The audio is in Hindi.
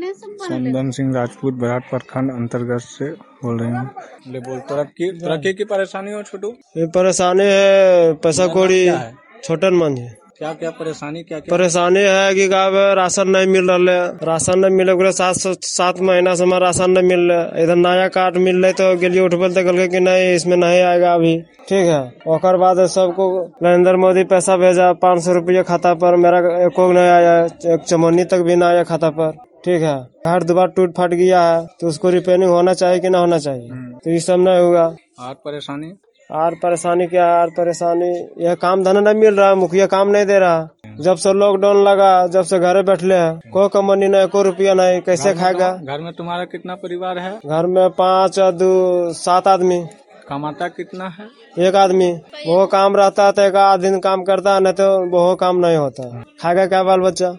चंदन सिंह राजपूत बराट प्रखंड अंतर्गत से बोल रहे हैं। बोल तरक्की की परेशानी हो छोटू? ये परेशानी है पैसा कौड़ी छोटन मन है। क्या क्या परेशानी परेशानी है कि राशन नहीं मिल रहा है। राशन नहीं मिले 7 महीना से हमारा राशन नहीं मिल रहा। इधर नया कार्ड मिल रहा तो गेलिए उठबल तो कल कि नहीं इसमें नहीं आएगा अभी, ठीक है। और बाद सबको नरेंद्र मोदी पैसा भेजा 500 रुपये खाता पर, मेरा एको नहीं आया, एक चमोनी तक भी नहीं आया खाता पर, ठीक है। घर दोबारा टूट फट गया है तो उसको रिपेयरिंग होना चाहिए कि ना होना चाहिए, तो ये सब नहीं होगा। और परेशानी क्या है? और परेशानी यह काम धंधा नहीं मिल रहा, मुखिया काम नहीं दे रहा। जब से लॉकडाउन लगा, जब से घरे बैठले हैं, कोई कमानी नहीं, कोई रुपया नहीं, कैसे खाएगा? घर में तुम्हारा कितना परिवार है? घर में 5 और 2 7 आदमी। कमाता कितना है? एक आदमी। वो काम रहता है तो एक आध दिन काम करता है, नहीं तो वो काम नहीं होता। खाएगा क्या बाल बच्चा?